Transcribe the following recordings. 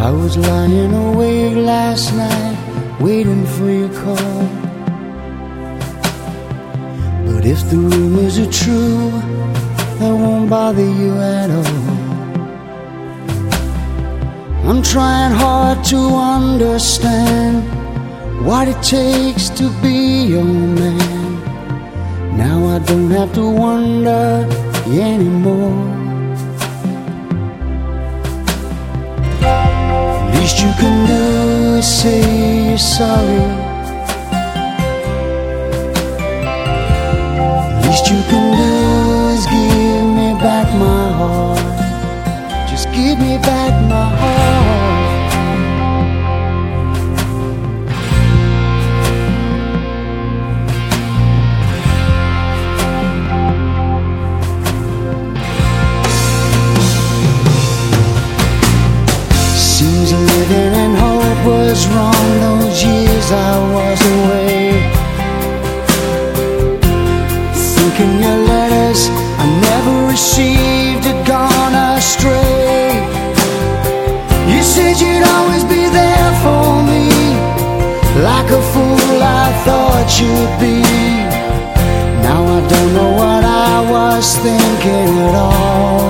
I was lying awake last night, waiting for your call. But if the rumors are true, that won't bother you at all. I'm trying hard to understand what it takes to be your man. Now I don't have to wonder anymore. Least you can do is say you're sorry. Least you can do is give me back my heart. Just give me back my heart. Seems living and hope was wrong those years I was away. Thinking your letters I never received had gone astray. You said you'd always be there for me, like a fool I thought you'd be. Now I don't know what I was thinking at all.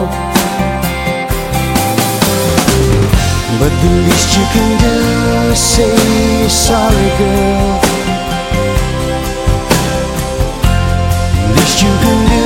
But the least you can do is say you're sorry, girl. The least you can do